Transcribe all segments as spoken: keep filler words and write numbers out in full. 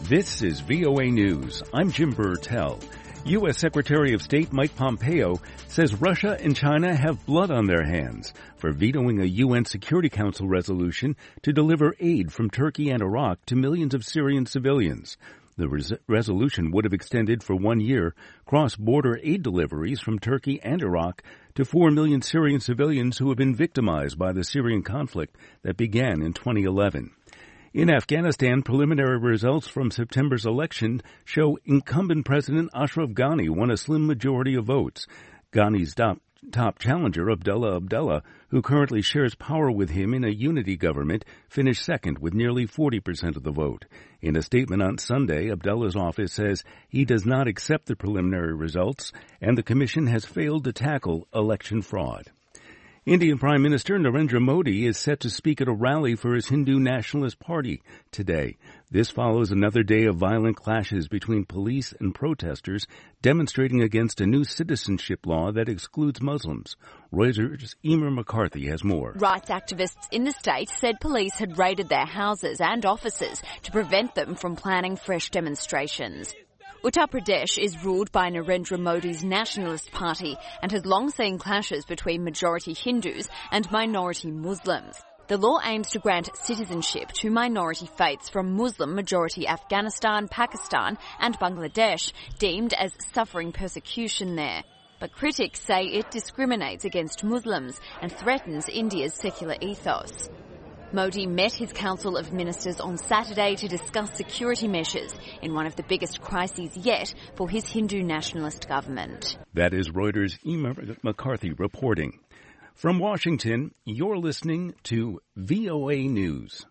This is V O A News. I'm Jim Burtell. U S. Secretary of State Mike Pompeo says Russia and China have blood on their hands for vetoing a U N Security Council resolution to deliver aid from Turkey and Iraq to millions of Syrian civilians. The res- resolution would have extended for one year cross-border aid deliveries from Turkey and Iraq to four million Syrian civilians who have been victimized by the Syrian conflict that began in twenty eleven. In Afghanistan, preliminary results from September's election show incumbent President Ashraf Ghani won a slim majority of votes. Ghani's top, top challenger, Abdullah Abdullah, who currently shares power with him in a unity government, finished second with nearly forty percent of the vote. In a statement on Sunday, Abdullah's office says he does not accept the preliminary results, and the commission has failed to tackle election fraud. Indian Prime Minister Narendra Modi is set to speak at a rally for his Hindu Nationalist Party today. This follows another day of violent clashes between police and protesters demonstrating against a new citizenship law that excludes Muslims. Reuters' Emer McCarthy has more. Rights activists in the state said police had raided their houses and offices to prevent them from planning fresh demonstrations. Uttar Pradesh is ruled by Narendra Modi's Nationalist Party and has long seen clashes between majority Hindus and minority Muslims. The law aims to grant citizenship to minority faiths from Muslim-majority Afghanistan, Pakistan and Bangladesh, deemed as suffering persecution there. But critics say it discriminates against Muslims and threatens India's secular ethos. Modi met his Council of Ministers on Saturday to discuss security measures in one of the biggest crises yet for his Hindu nationalist government. That is Reuters' Emer McCarthy reporting. From Washington, you're listening to V O A News.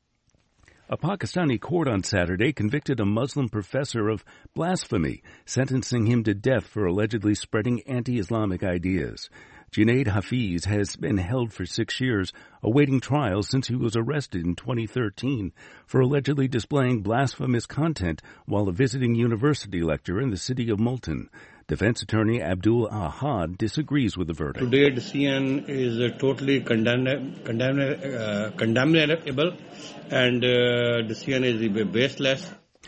A Pakistani court on Saturday convicted a Muslim professor of blasphemy, sentencing him to death for allegedly spreading anti-Islamic ideas. Junaid Hafiz has been held for six years, awaiting trial since he was arrested in twenty thirteen for allegedly displaying blasphemous content while a visiting university lecturer in the city of Multan. Defense attorney Abdul Ahad disagrees with the verdict. Today, decision is uh, totally condemn- condemn- uh, condemnable, and uh, decision is baseless.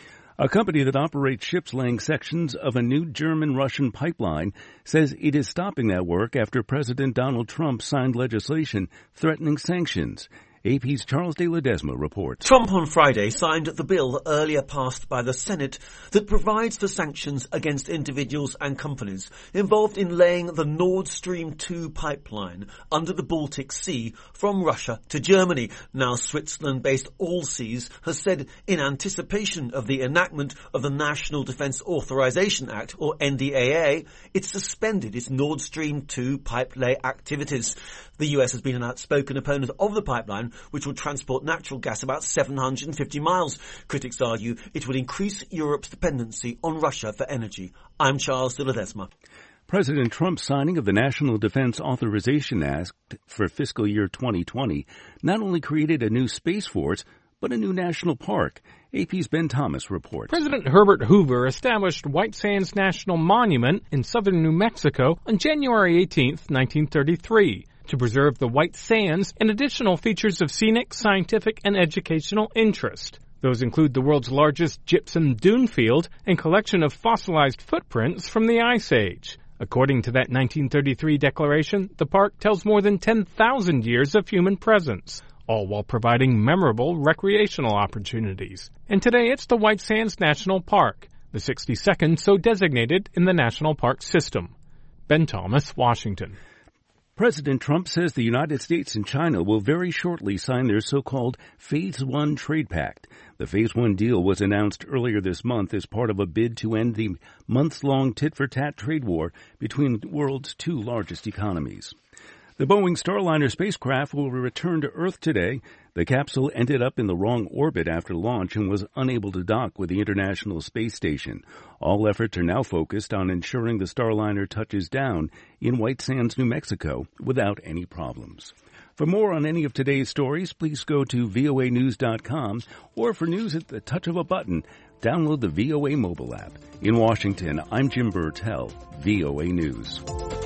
A company that operates ships laying sections of a new German-Russian pipeline says it is stopping that work after President Donald Trump signed legislation threatening sanctions. A P's Charles de Ledesma reports. Trump on Friday signed the bill earlier passed by the Senate that provides for sanctions against individuals and companies involved in laying the Nord Stream two pipeline under the Baltic Sea from Russia to Germany. Now Switzerland-based Allseas has said in anticipation of the enactment of the National Defence Authorization Act, or N D A A, it suspended its Nord Stream two pipe lay activities. The U S has been an outspoken opponent of the pipeline, which will transport natural gas about seven hundred fifty miles. Critics argue it would increase Europe's dependency on Russia for energy. I'm Charles de Ledesma. President Trump's signing of the National Defense Authorization Act for fiscal year twenty twenty not only created a new space force, but a new national park. A P's Ben Thomas reports. President Herbert Hoover established White Sands National Monument in southern New Mexico on January eighteenth, nineteen thirty-three. To preserve the White Sands and additional features of scenic, scientific, and educational interest. Those include the world's largest gypsum dune field and collection of fossilized footprints from the Ice Age. According to that nineteen thirty-three declaration, the park tells more than ten thousand years of human presence, all while providing memorable recreational opportunities. And today it's the White Sands National Park, the sixty-second so designated in the national park system. Ben Thomas, Washington. President Trump says the United States and China will very shortly sign their so-called Phase One trade pact. The Phase One deal was announced earlier this month as part of a bid to end the months-long tit-for-tat trade war between the world's two largest economies. The Boeing Starliner spacecraft will return to Earth today. The capsule ended up in the wrong orbit after launch and was unable to dock with the International Space Station. All efforts are now focused on ensuring the Starliner touches down in White Sands, New Mexico, without any problems. For more on any of today's stories, please go to V O A news dot com, or for news at the touch of a button, download the V O A mobile app. In Washington, I'm Jim Burtell, V O A News.